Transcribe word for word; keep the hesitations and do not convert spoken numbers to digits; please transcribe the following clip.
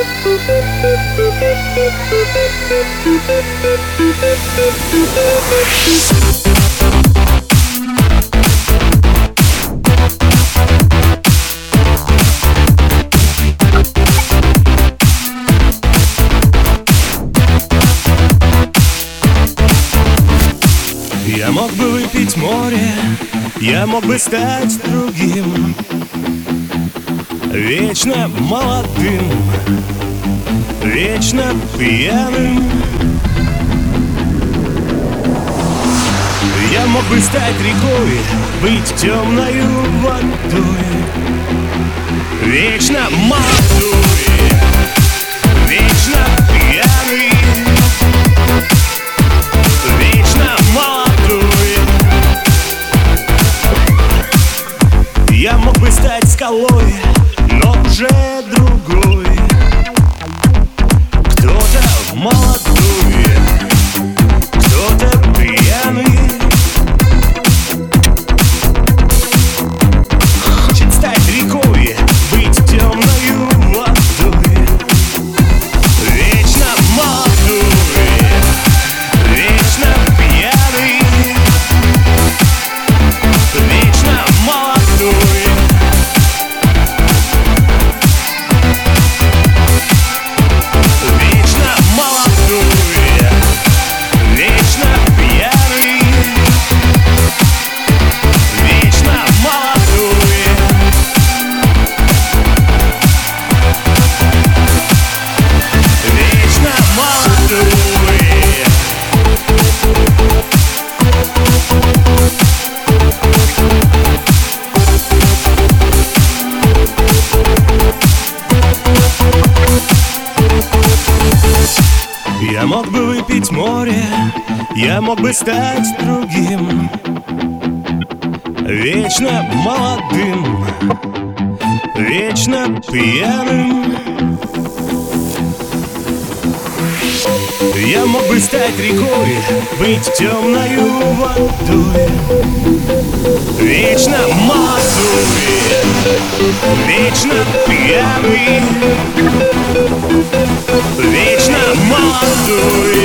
Я мог бы выпить море, я мог бы стать другим, вечно молодым, вечно пьяным. Я мог бы стать рекой, быть темною водой, вечно молодой, вечно пьяный, вечно молодой. Я мог бы стать скалой, но уже другой, кто-то молодой, кто-то пьяный. Хочет стать рекой, быть темною водой, вечно молодой, вечно пьяный, вечно молодой. Вечно молодой, вечно пьяный, вечно молодой. Вечно молодой. Я мог бы выпить море, я мог бы стать другим, вечно молодым, вечно пьяным. Я мог бы стать рекой, быть темною водой, вечно молодой, вечно пьяный, вечно молодой.